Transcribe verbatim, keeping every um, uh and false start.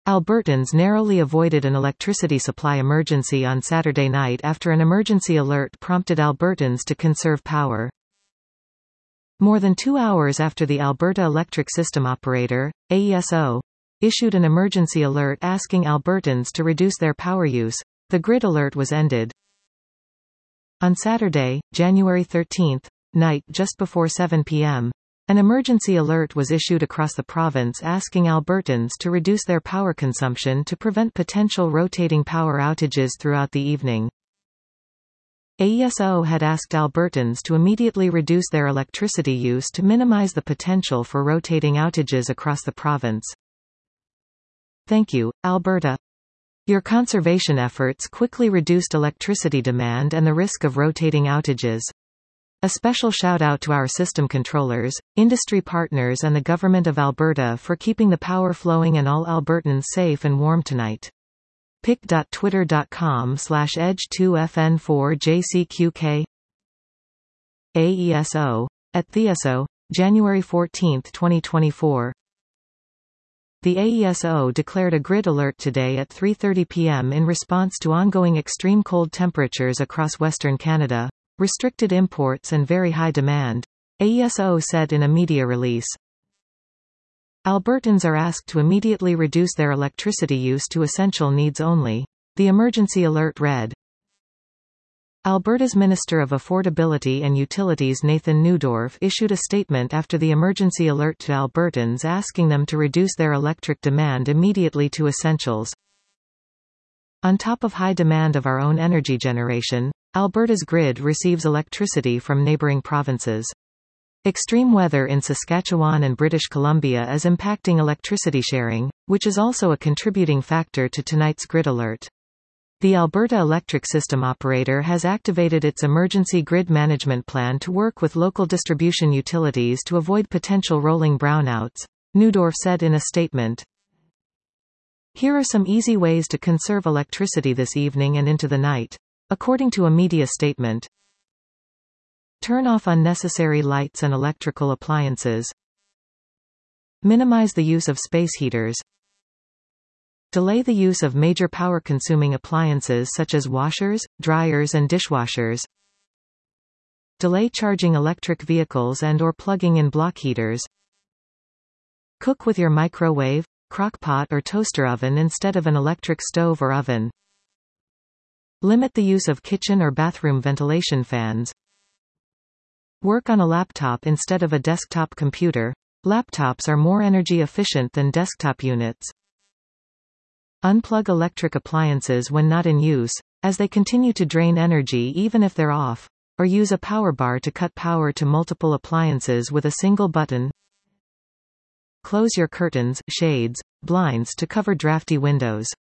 Albertans narrowly avoided an electricity supply emergency on Saturday night after an emergency alert prompted Albertans to conserve power. More than two hours after the Alberta Electric System Operator, A E S O, issued an emergency alert asking Albertans to reduce their power use, the grid alert was ended. On Saturday, January thirteenth, night just before seven p m, an emergency alert was issued across the province asking Albertans to reduce their power consumption to prevent potential rotating power outages throughout the evening. A E S O had asked Albertans to immediately reduce their electricity use to minimize the potential for rotating outages across the province. Thank you, Alberta. Your conservation efforts quickly reduced electricity demand and the risk of rotating outages. A special shout-out to our system controllers, industry partners and the Government of Alberta for keeping the power flowing and all Albertans safe and warm tonight. pic dot twitter dot com slash edge two F N four J C Q K A E S O. At the E S O, January fourteenth twenty twenty-four. The A E S O declared a grid alert today at three thirty p m in response to ongoing extreme cold temperatures across Western Canada, restricted imports and very high demand, A E S O said in a media release. Albertans are asked to immediately reduce their electricity use to essential needs only. The emergency alert read. Alberta's Minister of Affordability and Utilities Nathan Neudorf issued a statement after the emergency alert to Albertans asking them to reduce their electric demand immediately to essentials. On top of high demand of our own energy generation, Alberta's grid receives electricity from neighbouring provinces. Extreme weather in Saskatchewan and British Columbia is impacting electricity sharing, which is also a contributing factor to tonight's grid alert. The Alberta Electric System Operator has activated its emergency grid management plan to work with local distribution utilities to avoid potential rolling brownouts, Neudorf said in a statement. Here are some easy ways to conserve electricity this evening and into the night. According to a media statement. Turn off unnecessary lights and electrical appliances. Minimize the use of space heaters. Delay the use of major power-consuming appliances such as washers, dryers and dishwashers. Delay charging electric vehicles and or plugging in block heaters. Cook with your microwave, crock-pot or toaster oven instead of an electric stove or oven. Limit the use of kitchen or bathroom ventilation fans. Work on a laptop instead of a desktop computer. Laptops are more energy efficient than desktop units. Unplug electric appliances when not in use, as they continue to drain energy even if they're off, or use a power bar to cut power to multiple appliances with a single button. Close your curtains, shades, blinds to cover drafty windows.